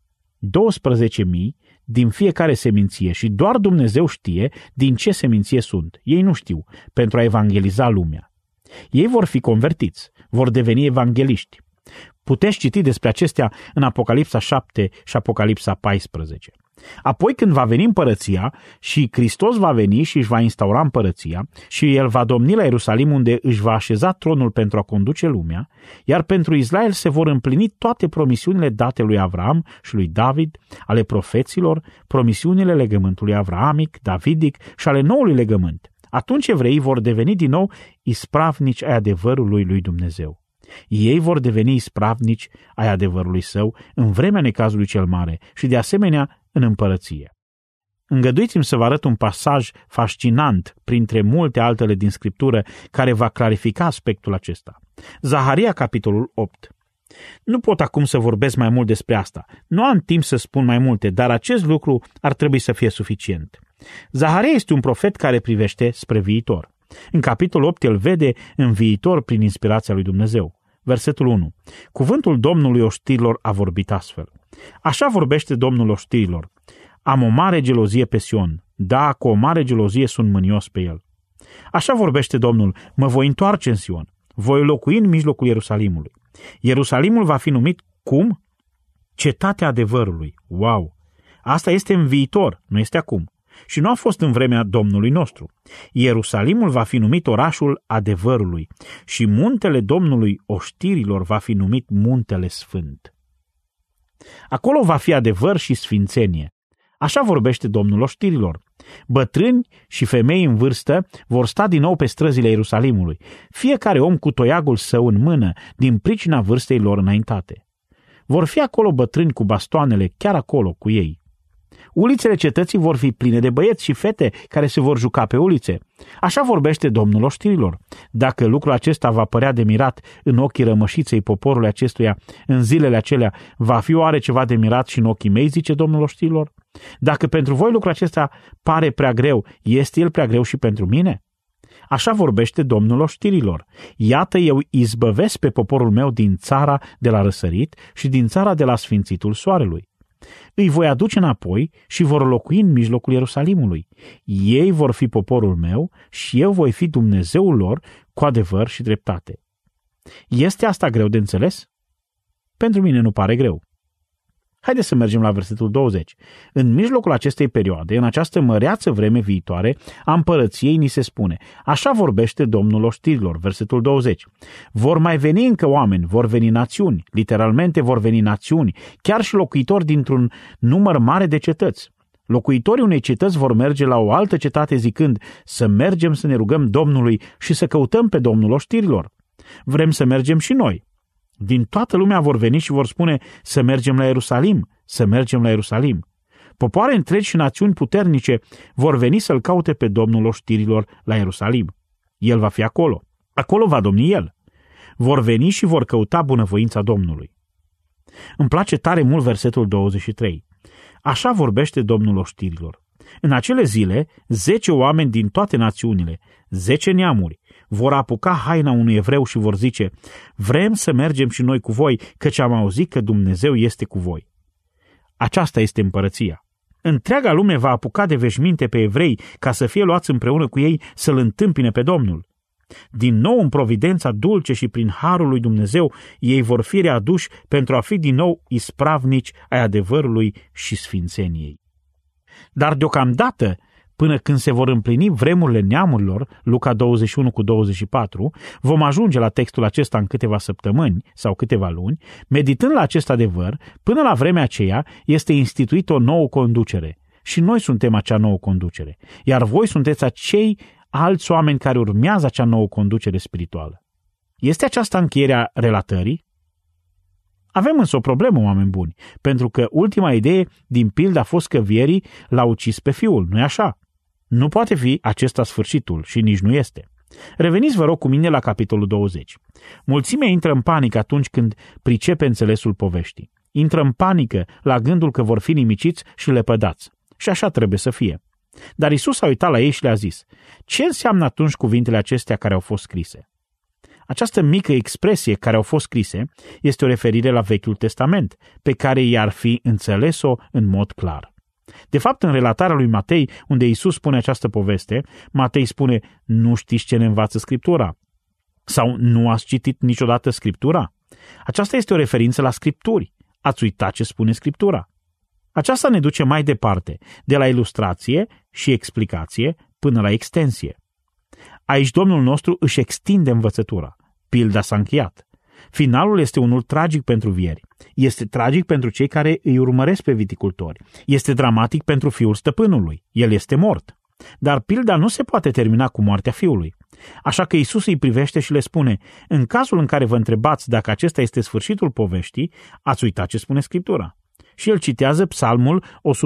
12.000 din fiecare seminție, și doar Dumnezeu știe din ce seminție sunt. Ei nu știu, pentru a evangeliza lumea. Ei vor fi convertiți, vor deveni evangeliști. Puteți citi despre acestea în Apocalipsa 7 și Apocalipsa 14. Apoi, când va veni împărăția și Hristos va veni și își va instaura împărăția și El va domni la Ierusalim, unde își va așeza tronul pentru a conduce lumea, iar pentru Israel se vor împlini toate promisiunile date lui Avram și lui David, ale profeților, promisiunile legământului avrahamic, davidic și ale noului legământ. Atunci evreii vor deveni din nou ispravnici ai adevărului lui Dumnezeu. Ei vor deveni ispravnici ai adevărului său în vremea necazului cel mare și de asemenea în împărăție. Îngăduiți-mi să vă arăt un pasaj fascinant printre multe altele din Scriptură care va clarifica aspectul acesta. Zaharia, capitolul 8. Nu pot acum să vorbesc mai mult despre asta. Nu am timp să spun mai multe, dar acest lucru ar trebui să fie suficient. Zaharia este un profet care privește spre viitor. În capitolul 8 el vede în viitor prin inspirația lui Dumnezeu. Versetul 1. Cuvântul Domnului oștirilor a vorbit astfel. Așa vorbește Domnul oștirilor. Am o mare gelozie pe Sion. Da, cu o mare gelozie sunt mânios pe el. Așa vorbește Domnul. Mă voi întoarce în Sion. Voi locui în mijlocul Ierusalimului. Ierusalimul va fi numit cum? Cetatea adevărului. Wow! Asta este în viitor, nu este acum. Și nu a fost în vremea Domnului nostru. Ierusalimul va fi numit orașul adevărului și muntele Domnului oștirilor va fi numit muntele sfânt. Acolo va fi adevăr și sfințenie. Așa vorbește Domnul oștirilor. Bătrâni și femei în vârstă vor sta din nou pe străzile Ierusalimului, fiecare om cu toiagul său în mână, din pricina vârstei lor înaintate. Vor fi acolo bătrâni cu bastoanele, chiar acolo cu ei. Ulițele cetății vor fi pline de băieți și fete care se vor juca pe ulițe. Așa vorbește Domnul oștirilor. Dacă lucrul acesta va părea de mirat în ochii rămășiței poporului acestuia în zilele acelea, va fi oare ceva de mirat și în ochii mei, zice Domnul oștirilor? Dacă pentru voi lucrul acesta pare prea greu, este el prea greu și pentru mine? Așa vorbește Domnul oștirilor. Iată, eu izbăvesc pe poporul meu din țara de la răsărit și din țara de la sfințitul soarelui. Îi voi aduce înapoi și vor locui în mijlocul Ierusalimului. Ei vor fi poporul meu și eu voi fi Dumnezeul lor cu adevăr și dreptate. Este asta greu de înțeles? Pentru mine nu pare greu. Haideți să mergem la versetul 20. În mijlocul acestei perioade, în această măreață vreme viitoare a împărăției, ni se spune: așa vorbește Domnul oștirilor, versetul 20. Vor mai veni încă oameni, vor veni națiuni, literalmente vor veni națiuni, chiar și locuitori dintr-un număr mare de cetăți. Locuitorii unei cetăți vor merge la o altă cetate zicând: să mergem să ne rugăm Domnului și să căutăm pe Domnul oștirilor. Vrem să mergem și noi. Din toată lumea vor veni și vor spune: să mergem la Ierusalim, să mergem la Ierusalim. Popoare întregi și națiuni puternice vor veni să-L caute pe Domnul oștirilor la Ierusalim. El va fi acolo. Acolo va domni El. Vor veni și vor căuta bunăvoința Domnului. Îmi place tare mult versetul 23. Așa vorbește Domnul oștirilor. În acele zile, 10 oameni din toate națiunile, 10 neamuri, vor apuca haina unui evreu și vor zice: vrem să mergem și noi cu voi, căci am auzit că Dumnezeu este cu voi. Aceasta este împărăția. Întreaga lume va apuca de veșminte pe evrei ca să fie luați împreună cu ei să-L întâmpine pe Domnul. Din nou, în providența dulce și prin harul lui Dumnezeu, ei vor fi readuși pentru a fi din nou ispravnici ai adevărului și sfințeniei. Dar deocamdată, până când se vor împlini vremurile neamurilor, Luca 21:24, vom ajunge la textul acesta în câteva săptămâni sau câteva luni, meditând la acest adevăr, până la vremea aceea este instituită o nouă conducere. Și noi suntem acea nouă conducere, iar voi sunteți acei alți oameni care urmează acea nouă conducere spirituală. Este aceasta încheierea relatării? Avem însă o problemă, oameni buni, pentru că ultima idee din pildă a fost că vierii l-au ucis pe fiul, nu-i așa? Nu poate fi acesta sfârșitul și nici nu este. Reveniți, vă rog, cu mine la capitolul 20. Mulțimea intră în panică atunci când pricepe înțelesul poveștii. Intră în panică la gândul că vor fi nimiciți și lepădați. Și așa trebuie să fie. Dar Iisus a uitat la ei și le-a zis: ce înseamnă atunci cuvintele acestea care au fost scrise? Această mică expresie care au fost scrise este o referire la Vechiul Testament, pe care i-ar fi înțeles-o în mod clar. De fapt, în relatarea lui Matei, unde Iisus spune această poveste, Matei spune: nu știți ce ne învață Scriptura? Sau nu ați citit niciodată Scriptura? Aceasta este o referință la Scripturi. Ați uitat ce spune Scriptura? Aceasta ne duce mai departe, de la ilustrație și explicație până la extensie. Aici Domnul nostru își extinde învățătura. Pilda s-a încheiat. Finalul este unul tragic pentru vieri. Este tragic pentru cei care îi urmăresc pe viticultori. Este dramatic pentru fiul stăpânului. El este mort. Dar pilda nu se poate termina cu moartea fiului. Așa că Iisus îi privește și le spune: în cazul în care vă întrebați dacă acesta este sfârșitul poveștii, ați uitat ce spune Scriptura. Și el citează Psalmul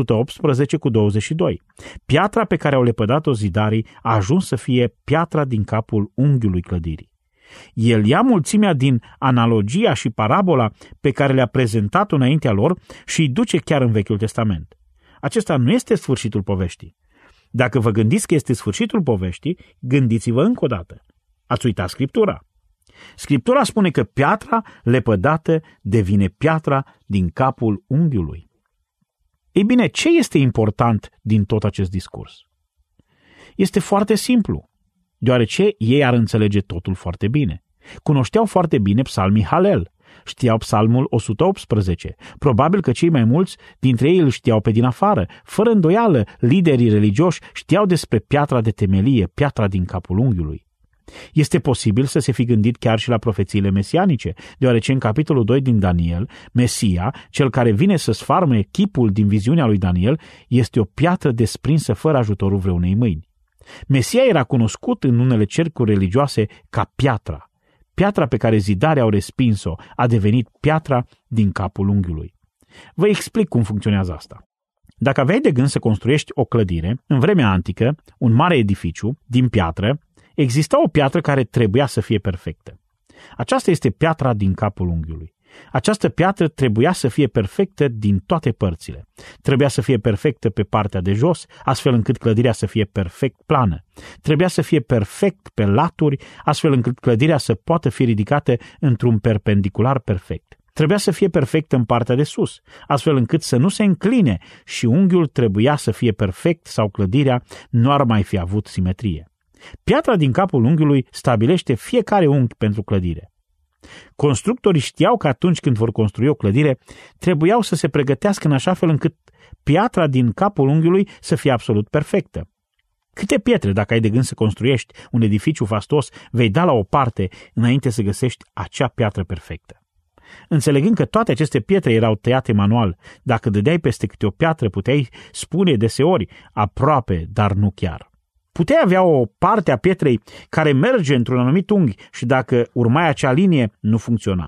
118:22. Piatra pe care au lepădat-o zidarii a ajuns să fie piatra din capul unghiului clădirii. El ia mulțimea din analogia și parabola pe care le-a prezentat-o înaintea lor și îi duce chiar în Vechiul Testament. Acesta nu este sfârșitul poveștii. Dacă vă gândiți că este sfârșitul poveștii, gândiți-vă încă o dată. Ați uitat Scriptura. Scriptura spune că piatra lepădată devine piatra din capul unghiului. Ei bine, ce este important din tot acest discurs? Este foarte simplu, deoarece ei ar înțelege totul foarte bine. Cunoșteau foarte bine psalmii Halel, știau psalmul 118, probabil că cei mai mulți dintre ei îl știau pe din afară. Fără îndoială, liderii religioși știau despre piatra de temelie, piatra din capul unghiului. Este posibil să se fi gândit chiar și la profețiile mesianice, deoarece în capitolul 2 din Daniel, Mesia, cel care vine să sfarme chipul din viziunea lui Daniel, este o piatră desprinsă fără ajutorul vreunei mâini. Mesia era cunoscut în unele cercuri religioase ca piatra. Piatra pe care zidarii au respins-o a devenit piatra din capul unghiului. Vă explic cum funcționează asta. Dacă aveai de gând să construiești o clădire, în vremea antică, un mare edificiu din piatră, exista o piatră care trebuia să fie perfectă. Aceasta este piatra din capul unghiului. Această piatră trebuia să fie perfectă din toate părțile. Trebuia să fie perfectă pe partea de jos, astfel încât clădirea să fie perfect plană. Trebuia să fie perfect pe laturi, astfel încât clădirea să poată fi ridicată într-un perpendicular perfect. Trebuia să fie perfectă în partea de sus, astfel încât să nu se încline, și unghiul trebuia să fie perfect sau clădirea nu ar mai fi avut simetrie. Piatra din capul unghiului stabilește fiecare unghi pentru clădire. Constructorii știau că atunci când vor construi o clădire, trebuiau să se pregătească în așa fel încât piatra din capul unghiului să fie absolut perfectă. Câte pietre, dacă ai de gând să construiești un edificiu fastos, vei da la o parte înainte să găsești acea piatră perfectă? Înțelegând că toate aceste pietre erau tăiate manual, dacă dădeai peste câte o piatră, puteai spune deseori aproape, dar nu chiar. Puteai avea o parte a pietrei care merge într-un anumit unghi și dacă urmai acea linie, nu funcționa.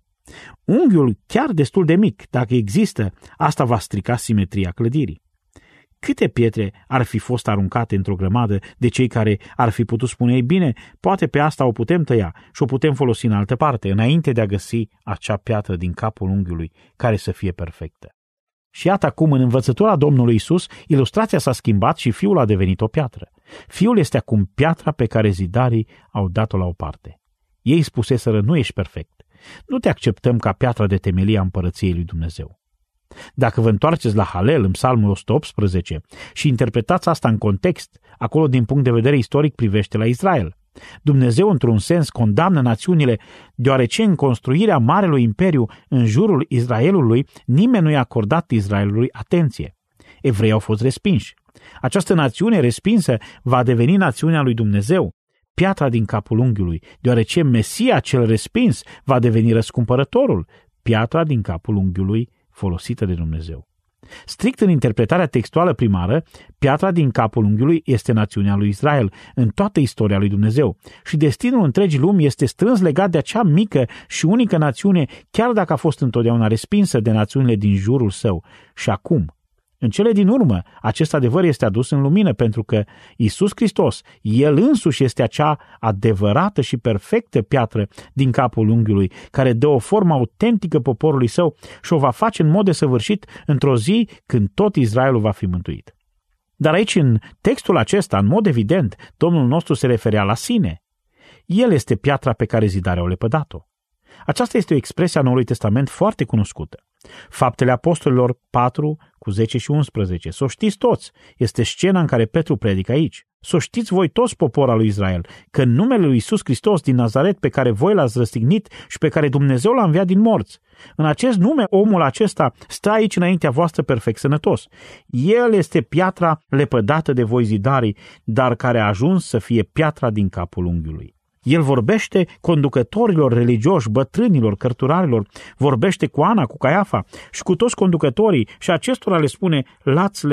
Unghiul, chiar destul de mic, dacă există, asta va strica simetria clădirii. Câte pietre ar fi fost aruncate într-o grămadă de cei care ar fi putut spune, ei bine, poate pe asta o putem tăia și o putem folosi în altă parte, înainte de a găsi acea piatră din capul unghiului care să fie perfectă. Și iată acum, în învățătura Domnului Isus, ilustrația s-a schimbat și fiul a devenit o piatră. Fiul este acum piatra pe care zidarii au dat-o la o parte. Ei spuseseră, nu ești perfect. Nu te acceptăm ca piatra de temelie a împărăției lui Dumnezeu. Dacă vă întoarceți la Halel, în Psalmul 118, și interpretați asta în context, acolo din punct de vedere istoric privește la Israel. Dumnezeu, într-un sens, condamnă națiunile, deoarece în construirea Marelui Imperiu în jurul Israelului, nimeni nu i-a acordat Israelului atenție. Evreii au fost respinși. Această națiune respinsă va deveni națiunea lui Dumnezeu, piatra din capul unghiului, deoarece Mesia cel respins va deveni răscumpărătorul, piatra din capul unghiului folosită de Dumnezeu. Strict în interpretarea textuală primară, piatra din capul unghiului este națiunea lui Israel în toată istoria lui Dumnezeu și destinul întregii lumi este strâns legat de acea mică și unică națiune, chiar dacă a fost întotdeauna respinsă de națiunile din jurul său. Și acum, în cele din urmă, acest adevăr este adus în lumină pentru că Iisus Hristos, El însuși este acea adevărată și perfectă piatră din capul unghiului, care dă o formă autentică poporului său și o va face în mod desăvârșit într-o zi când tot Israelul va fi mântuit. Dar aici, în textul acesta, în mod evident, Domnul nostru se referea la sine. El este piatra pe care zidarea au lepădat-o. Aceasta este o expresie a Noului Testament foarte cunoscută. Faptele Apostolilor 4, cu 10 și 11. S-o știți toți, este scena în care Petru predică aici. S-o știți voi toți, popor al lui Israel, că în numele lui Iisus Hristos din Nazaret, pe care voi l-ați răstignit și pe care Dumnezeu l-a înviat din morți, în acest nume omul acesta stă aici înaintea voastră perfect sănătos. El este piatra lepădată de voi zidarii, dar care a ajuns să fie piatra din capul unghiului. El vorbește conducătorilor religioși, bătrânilor, cărturarilor, vorbește cu Ana, cu Caiafa și cu toți conducătorii și acestora le spune, l-ați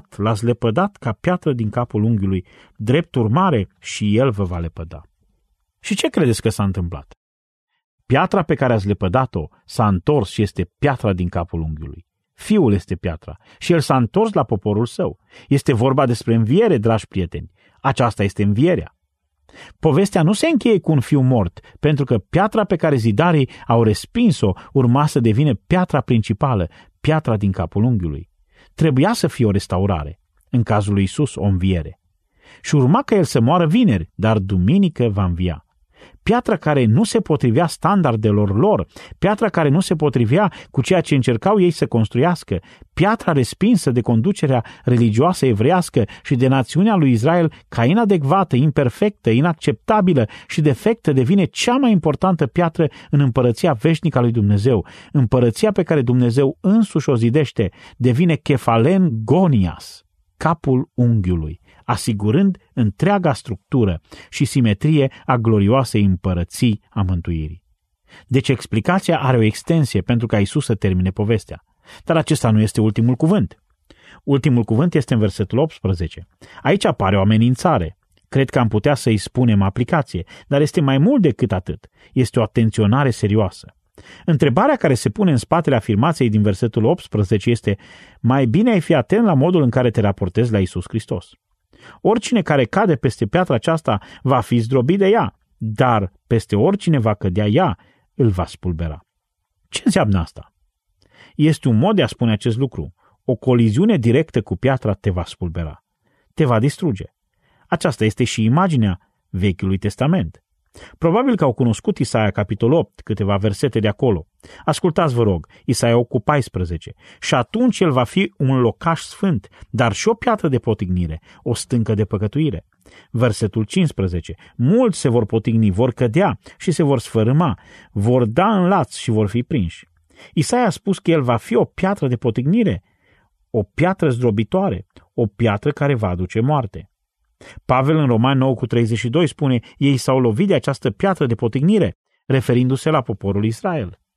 lepădat ca piatră din capul unghiului, drept urmare și el vă va lepăda. Și ce credeți că s-a întâmplat? Piatra pe care ați lepădat-o s-a întors și este piatra din capul unghiului. Fiul este piatra și el s-a întors la poporul său. Este vorba despre înviere, dragi prieteni. Aceasta este învierea. Povestea nu se încheie cu un fiu mort, pentru că piatra pe care zidarii au respins-o urma să devină piatra principală, piatra din capul unghiului. Trebuia să fie o restaurare, în cazul lui Iisus o înviere. Și urma ca el să moară vineri, dar duminică va învia. Piatra care nu se potrivea standardelor lor, piatra care nu se potrivea cu ceea ce încercau ei să construiască, piatra respinsă de conducerea religioasă evreiască și de națiunea lui Israel ca inadecvată, imperfectă, inacceptabilă și defectă, devine cea mai importantă piatră în împărăția veșnică a lui Dumnezeu. Împărăția pe care Dumnezeu însuși o zidește devine Kefalen Gonias, capul unghiului, asigurând întreaga structură și simetrie a glorioasei împărății a mântuirii. Deci explicația are o extensie pentru ca Iisus să termine povestea. Dar acesta nu este ultimul cuvânt. Ultimul cuvânt este în versetul 18. Aici apare o amenințare. Cred că am putea să-i spunem aplicație, dar este mai mult decât atât. Este o atenționare serioasă. Întrebarea care se pune în spatele afirmației din versetul 18 este: mai bine ai fi atent la modul în care te raportezi la Iisus Hristos. Oricine care cade peste piatra aceasta va fi zdrobit de ea, dar peste oricine va cădea ea, îl va spulbera. Ce înseamnă asta? Este un mod de a spune acest lucru. O coliziune directă cu piatra te va spulbera, te va distruge. Aceasta este și imaginea Vechiului Testament. Probabil că au cunoscut Isaia capitolul 8, câteva versete de acolo. Ascultați, vă rog, Isaia 8:14. Și atunci el va fi un locaș sfânt, dar și o piatră de potignire, o stâncă de păcătuire. Versetul 15. Mulți se vor potigni, vor cădea și se vor sfărâma, vor da în laț și vor fi prinși. Isaia a spus că el va fi o piatră de potignire, o piatră zdrobitoare, o piatră care va aduce moarte. Pavel în Romani 9:32 spune, ei s-au lovit de această piatră de potignire, referindu-se la poporul Israel.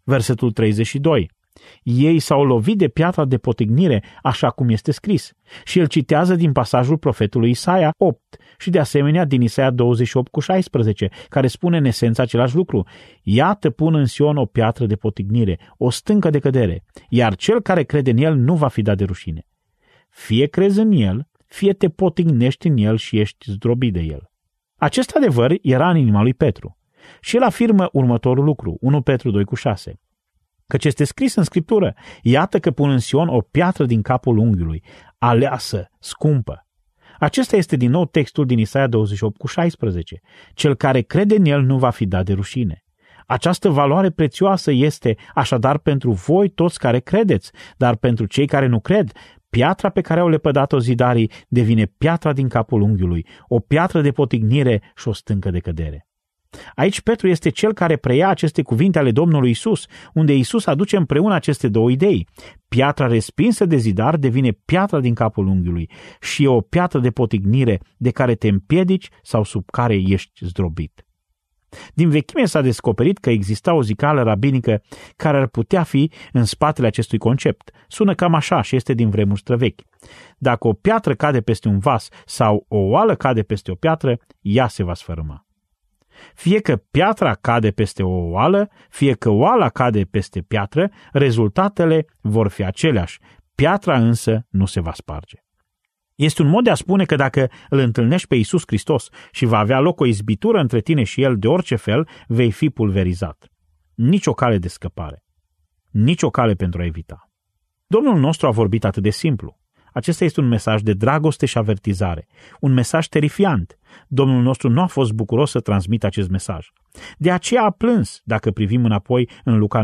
Versetul 32. Ei s-au lovit de piatra de potignire, așa cum este scris. Și el citează din pasajul profetului Isaia 8 și de asemenea din Isaia 28:16, care spune în esență același lucru. Iată, pun în Sion o piatră de potignire, o stâncă de cădere, iar cel care crede în el nu va fi dat de rușine. Fie crezi în el, fie te potignești în el și ești zdrobit de el. Acest adevăr era în inima lui Petru. Și el afirmă următorul lucru, 1 Petru 2:6. Căci este scris în Scriptură, iată că pun în Sion o piatră din capul unghiului, aleasă, scumpă. Acesta este din nou textul din Isaia 28:16. Cel care crede în el nu va fi dat de rușine. Această valoare prețioasă este așadar pentru voi toți care credeți, dar pentru cei care nu cred, piatra pe care au lepădat-o zidarii devine piatra din capul unghiului, o piatră de potignire și o stâncă de cădere. Aici Petru este cel care preia aceste cuvinte ale Domnului Isus, unde Isus aduce împreună aceste două idei. Piatra respinsă de zidar devine piatra din capul unghiului și e o piatră de potignire de care te împiedici sau sub care ești zdrobit. Din vechime s-a descoperit că exista o zicală rabinică care ar putea fi în spatele acestui concept. Sună cam așa și este din vremuri străvechi. Dacă o piatră cade peste un vas sau o oală cade peste o piatră, ea se va sfărâma. Fie că piatra cade peste o oală, fie că oala cade peste piatră, rezultatele vor fi aceleași. Piatra însă nu se va sparge. Este un mod de a spune că dacă îl întâlnești pe Iisus Hristos și va avea loc o izbitură între tine și El de orice fel, vei fi pulverizat. Nici o cale de scăpare. Nici o cale pentru a evita. Domnul nostru a vorbit atât de simplu. Acesta este un mesaj de dragoste și avertizare, un mesaj terifiant. Domnul nostru nu a fost bucuros să transmită acest mesaj. De aceea a plâns, dacă privim înapoi în Luca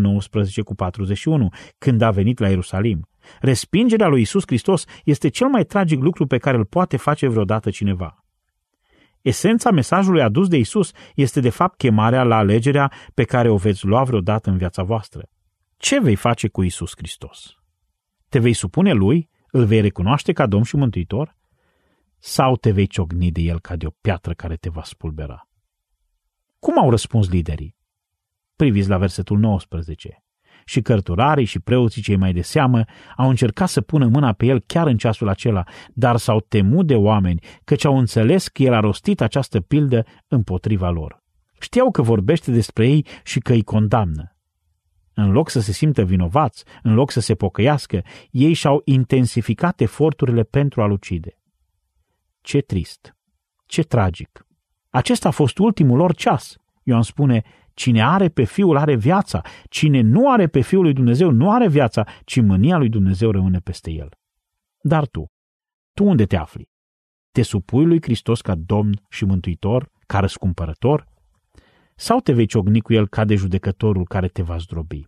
19:41, când a venit la Ierusalim. Respingerea lui Iisus Hristos este cel mai tragic lucru pe care îl poate face vreodată cineva. Esența mesajului adus de Iisus este de fapt chemarea la alegerea pe care o veți lua vreodată în viața voastră. Ce vei face cu Iisus Hristos? Te vei supune Lui? Îl vei recunoaște ca Domn și Mântuitor? Sau te vei ciocni de El ca de o piatră care te va spulbera? Cum au răspuns liderii? Priviți la versetul 19. Și cărturarii și preoții cei mai de seamă au încercat să pună mâna pe El chiar în ceasul acela, dar s-au temut de oameni, căci au înțeles că El a rostit această pildă împotriva lor. Știau că vorbește despre ei și că îi condamnă. În loc să se simtă vinovați, în loc să se pocăiască, ei și-au intensificat eforturile pentru a-L ucide. Ce trist! Ce tragic! Acesta a fost ultimul lor ceas. Ioan spune, cine are pe Fiul are viața, cine nu are pe Fiul lui Dumnezeu nu are viața, ci mânia lui Dumnezeu rămâne peste el. Dar tu unde te afli? Te supui lui Hristos ca Domn și Mântuitor, ca răscumpărător? Sau te vei ciocni cu El ca de judecătorul care te va zdrobi?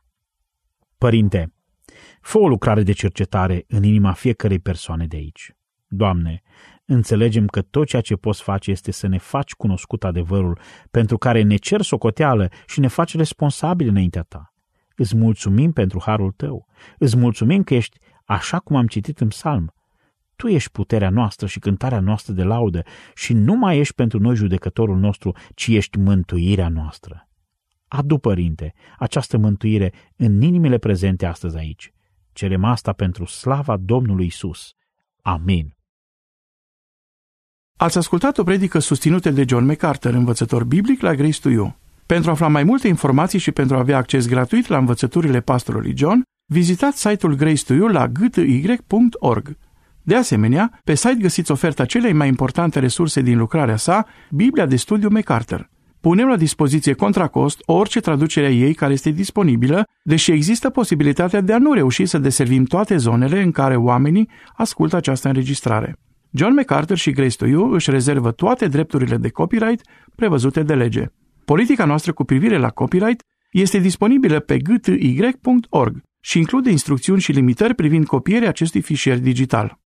Părinte, fă o lucrare de cercetare în inima fiecărei persoane de aici. Doamne, înțelegem că tot ceea ce poți face este să ne faci cunoscut adevărul pentru care ne cer socoteală și ne faci responsabili înaintea Ta. Îți mulțumim pentru harul Tău. Îți mulțumim că ești așa cum am citit în psalm. Tu ești puterea noastră și cântarea noastră de laudă și nu mai ești pentru noi judecătorul nostru, ci ești mântuirea noastră. Adu, Părinte, această mântuire în inimile prezente astăzi aici. Cerem asta pentru slava Domnului Isus. Amin. Ați ascultat o predică susținută de John MacArthur, învățător biblic la Grace to You. Pentru a afla mai multe informații și pentru a avea acces gratuit la învățăturile pastorului John, vizitați site-ul Grace to You la gty.org. De asemenea, pe site găsiți oferta celei mai importante resurse din lucrarea sa, Biblia de studiu MacArthur. Punem la dispoziție contra cost orice traducere a ei care este disponibilă, deși există posibilitatea de a nu reuși să deservim toate zonele în care oamenii ascultă această înregistrare. John MacArthur și Grace to You își rezervă toate drepturile de copyright prevăzute de lege. Politica noastră cu privire la copyright este disponibilă pe gty.org și include instrucțiuni și limitări privind copierea acestui fișier digital.